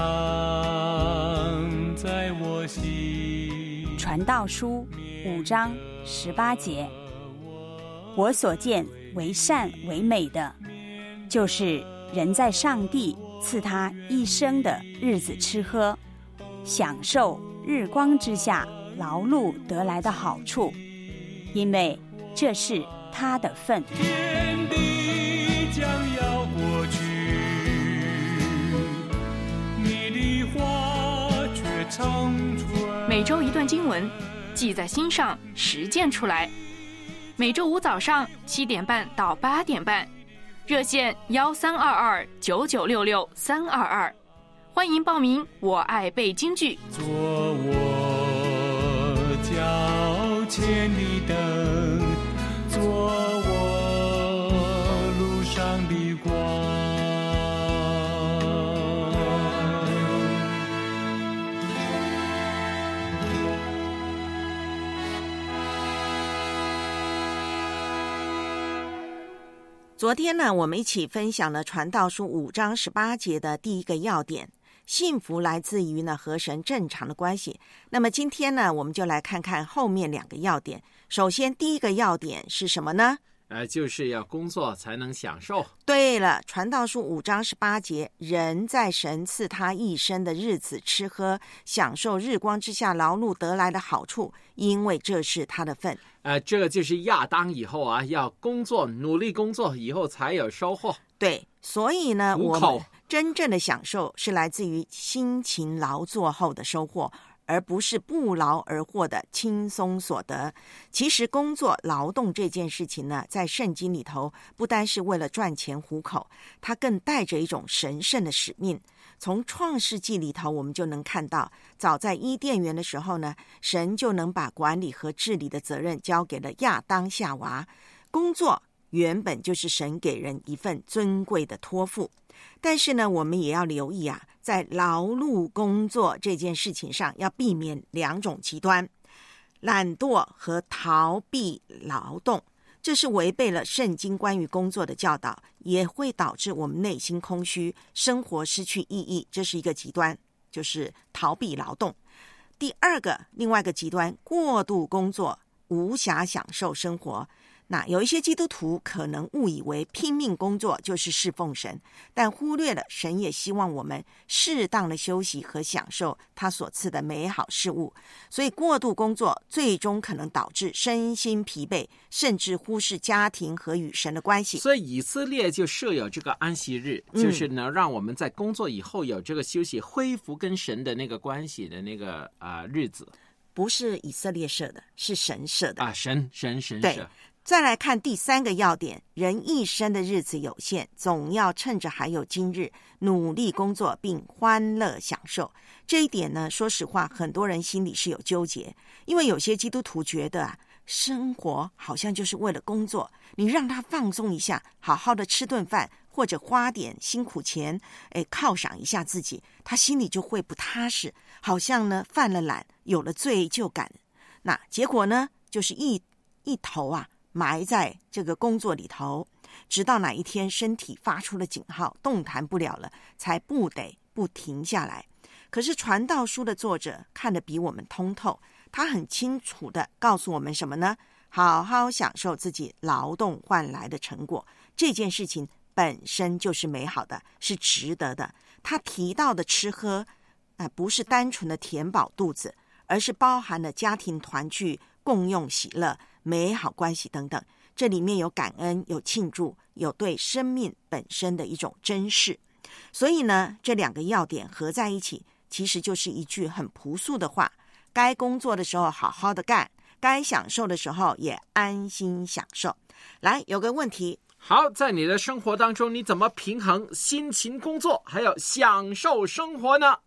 在我心。 传道书五章十八节，我所见为善为美的，就是人在上帝赐他一生的日子吃喝，享受日光之下劳碌得来的好处，因为这是他的份。 天地将要过去，你的话却长存。 每周一段经文，记在心上，实践出来。每周五早上七点半到八点半，热线幺三二二九九六六三二二，欢迎报名。我爱背京剧。 做我脚前的灯，做我路上的光。 昨天呢，我们一起分享了传道书五章十八节的第一个要点，幸福来自于呢和神正常的关系。那么今天呢，我们就来看看后面两个要点。首先第一个要点是什么呢？ 呃，就是要工作才能享受。 对了，传道书五章十八节，人在神赐他一生的日子吃喝，享受日光之下劳碌得来的好处，因为这是他的份。 呃，这个就是亚当以后啊，要工作，努力工作，以后才有收获。 对，所以呢， 糊口我们真正的享受是来自于辛勤劳作后的收获，而不是不劳而获的轻松所得。其实工作劳动这件事情呢，在圣经里头不单是为了赚钱糊口，它更带着一种神圣的使命。从创世纪里头我们就能看到，早在伊甸园的时候呢，神就能把管理和治理的责任交给了亚当夏娃。工作原本就是神给人一份尊贵的托付，但是呢，我们也要留意啊，在劳碌工作这件事情上，要避免两种极端：懒惰和逃避劳动。这是违背了圣经关于工作的教导，也会导致我们内心空虚，生活失去意义。这是一个极端，就是逃避劳动。第二个，另外一个极端，过度工作，无暇享受生活。那有一些基督徒可能误以为拼命工作就是侍奉神，但忽略了神也希望我们适当的休息和享受他所赐的美好事物。所以过度工作最终可能导致身心疲惫，甚至忽视家庭和与神的关系。 所以以色列就设有这个安息日， 嗯就是能让我们在工作以后有这个休息，恢复跟神的那个关系的那个啊、呃、日子。 不是以色列设的，是神设的啊，神神神对设。 再来看第三个要点，人一生的日子有限，总要趁着还有今日，努力工作并欢乐享受。这一点呢，说实话，很多人心里是有纠结，因为有些基督徒觉得啊，生活好像就是为了工作，你让他放松一下，好好的吃顿饭，或者花点辛苦钱，哎，犒赏一下自己，他心里就会不踏实，好像呢犯了懒，有了罪疚感。那结果呢，就是一一头啊埋在这个工作里头，直到哪一天身体发出了警号，动弹不了了，才不得不停下来。可是传道书的作者看得比我们通透，他很清楚地告诉我们什么呢？好好享受自己劳动换来的成果，这件事情本身就是美好的，是值得的。他提到的吃喝、呃、不是单纯的填饱肚子，而是包含了家庭团聚、共用喜乐、美好关系等等。这里面有感恩，有庆祝，有对生命本身的一种珍视。所以呢，这两个要点合在一起，其实就是一句很朴素的话：该工作的时候好好的干，该享受的时候也安心享受。来，有个问题， 好，在你的生活当中，你怎么平衡辛勤工作还有享受生活呢？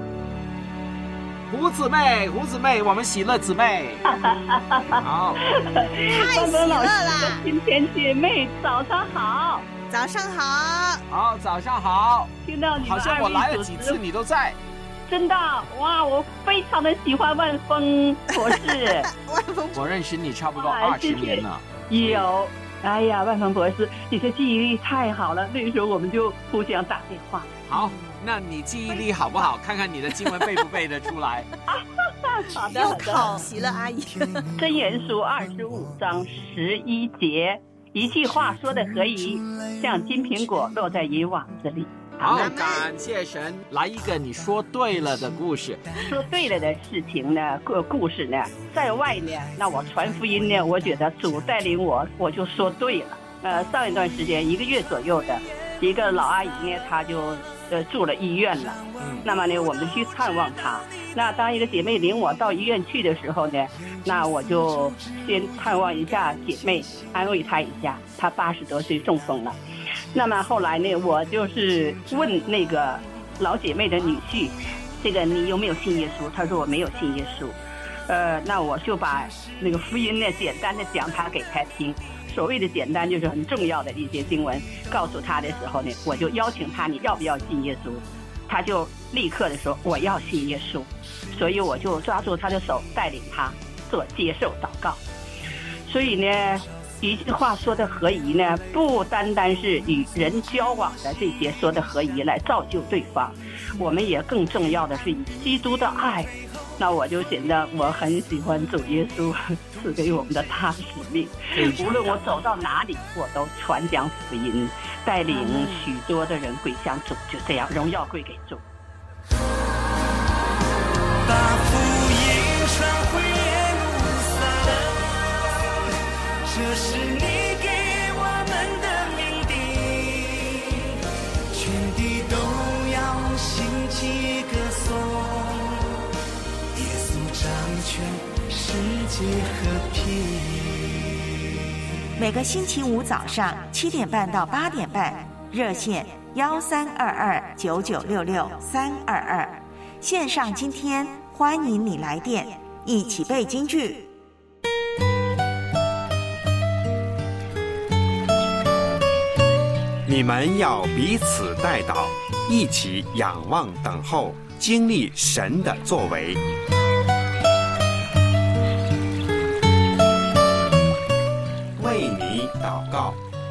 胡姊妹，胡姊妹，我们喜乐姊妹，好， 太喜乐啦！ 今天姐妹早上好， 早上好， 好，早上好。 听到你好像我来了几次，你都在。 真的哇，我非常的喜欢万峰博士。 我认识你差不多二十年了。 有，哎呀，万峰博士，你的记忆力太好了，那时候我们就互相打电话。 好，那你记忆力好不好？看看你的经文背不背得出来。 好的， 又考习了，阿姨。 箴言书二十五章十一节，一句话说的可以，像金苹果落在银网子里。 好，感谢神。来一个你说对了的故事。 说对了的事情呢，故故事呢，在外呢，那我传福音呢，我觉得主带领我，我就说对了。呃，上一段时间一个月左右的一个老阿姨呢，她就呃住了医院了。嗯，那么呢，我们去探望她。那当一个姐妹领我到医院去的时候呢，那我就先探望一下姐妹，安慰她一下。她八十多岁中风了。那么后来呢，我就是问那个老姐妹的女婿，这个你有没有信耶稣？他说我没有信耶稣。呃，那我就把那个福音呢简单的讲他给他听。所谓的简单就是很重要的一些经文告诉他的时候呢，我就邀请他，你要不要信耶稣？他就立刻的说我要信耶稣。所以我就抓住他的手，带领他做接受祷告。所以呢， 一句话说的合宜呢，不单单是与人交往的这些说的合宜来造就对方，我们也更重要的是以基督的爱。那我就显得我很喜欢主耶稣赐给我们的大使命，无论我走到哪里，我都传讲福音，带领许多的人归向主，就这样，荣耀归给主。 把福音传回耶路撒冷，这是你给我们的命定，全地都要兴起歌颂，耶稣掌权，世界和平。 每个星期五早上七点半到八点半，热线幺三二二九九六六三二二，线上今天欢迎你来电，一起背京剧。 你们要彼此代祷，一起仰望等候，经历神的作为。为你祷告。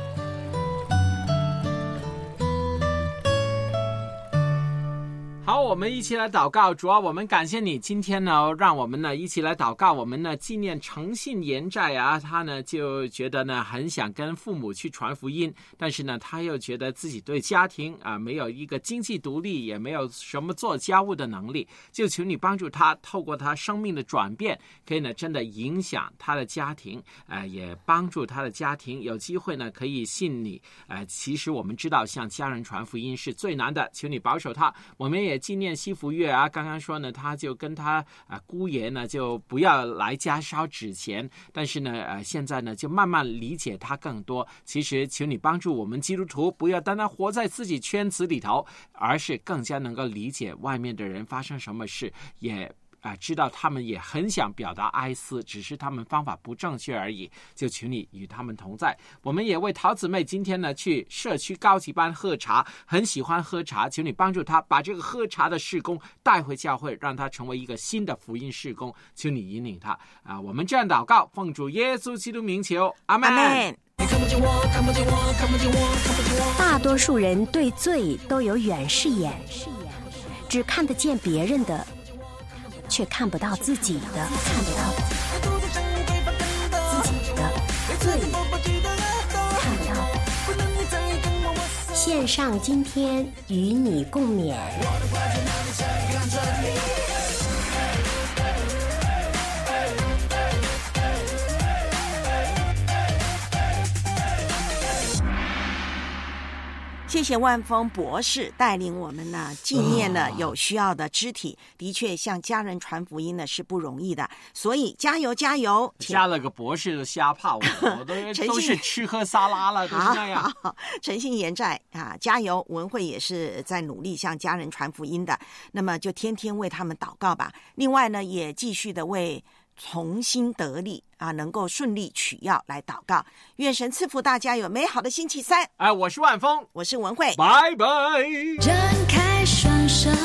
好，我们一起来祷告。主啊，我们感谢你今天呢，让我们呢一起来祷告。我们呢纪念诚信延债啊，他呢就觉得呢很想跟父母去传福音，但是呢他又觉得自己对家庭啊没有一个经济独立，也没有什么做家务的能力，就求你帮助他，透过他生命的转变，可以呢真的影响他的家庭，呃，也帮助他的家庭有机会呢可以信你。呃，其实我们知道向家人传福音是最难的，求你保守他。我们也纪念西福月啊，刚刚说呢，他就跟他啊姑爷呢就不要来家烧纸钱，但是呢，呃，现在呢就慢慢理解他更多。其实，求你帮助我们基督徒，不要单单活在自己圈子里头，而是更加能够理解外面的人发生什么事，也。啊，知道他们也很想表达哀思，只是他们方法不正确而已，就求你与他们同在。我们也为陶姊妹今天呢去社区高级班喝茶，很喜欢喝茶，求你帮助她把这个喝茶的事工带回教会，让她成为一个新的福音事工，求你引领她啊！我们这样祷告，奉主耶稣基督名求，阿们。 大多数人对罪都有远视眼，只看得见别人的，却看不到自己的，看不到自己的罪，看不到。线上今天与你共勉。 谢谢万峰博士带领我们呢纪念了有需要的肢体，的确向家人传福音呢是不容易的，所以加油加油！ 加了个博士的瞎炮，我都都是吃喝沙拉了，都是那样。 诚信延债啊，加油！文慧也是在努力向家人传福音的，那么就天天为他们祷告吧。另外呢，也继续的为重新得力啊，能够顺利取药来祷告。愿神赐福大家有美好的星期三。 哎，我是万峰， 我是文慧， 拜拜。 张开双手，